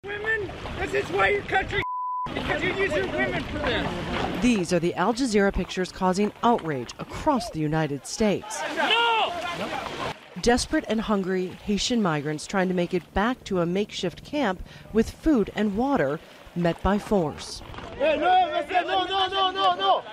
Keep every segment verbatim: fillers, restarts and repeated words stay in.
Women, this is why your country because you're using women for this. These are the Al Jazeera pictures causing outrage across the United States. No! Desperate and hungry Haitian migrants trying to make it back to a makeshift camp with food and water met by force. Hey, no, no, no, no, no, no.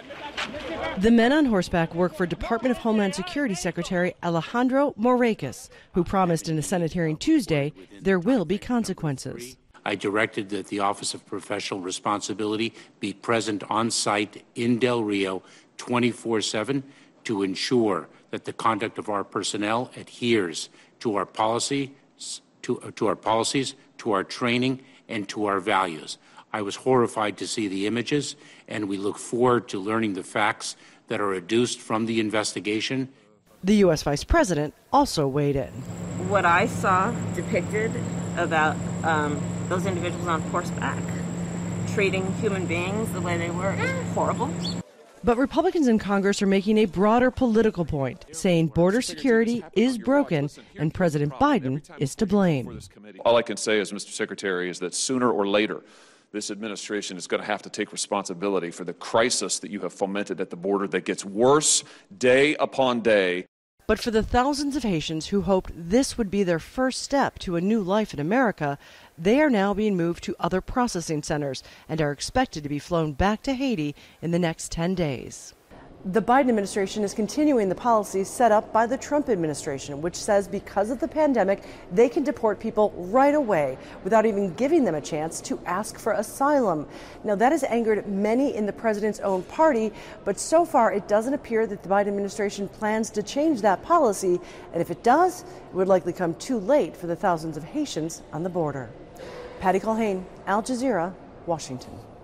The men on horseback work for Department of Homeland Security Secretary Alejandro Mayorkas, who promised in a Senate hearing Tuesday there will be consequences. I directed that the Office of Professional Responsibility be present on site in Del Rio twenty-four seven to ensure that the conduct of our personnel adheres to our policy, to, uh, to our policies, to our training, and to our values. I was horrified to see the images, and we look forward to learning the facts that are adduced from the investigation. The U S Vice President also weighed in. What I saw depicted about um, those individuals on horseback treating human beings the way they were is horrible. But Republicans in Congress are making a broader political point, saying border security is broken and President Biden is to blame. All I can say is, Mister Secretary, is that sooner or later, this administration is going to have to take responsibility for the crisis that you have fomented at the border that gets worse day upon day. But for the thousands of Haitians who hoped this would be their first step to a new life in America, they are now being moved to other processing centers and are expected to be flown back to Haiti in the next ten days. The Biden administration is continuing the policies set up by the Trump administration, which says because of the pandemic, they can deport people right away without even giving them a chance to ask for asylum. Now, that has angered many in the president's own party, but so far it doesn't appear that the Biden administration plans to change that policy. And if it does, it would likely come too late for the thousands of Haitians on the border. Patty Culhane, Al Jazeera, Washington.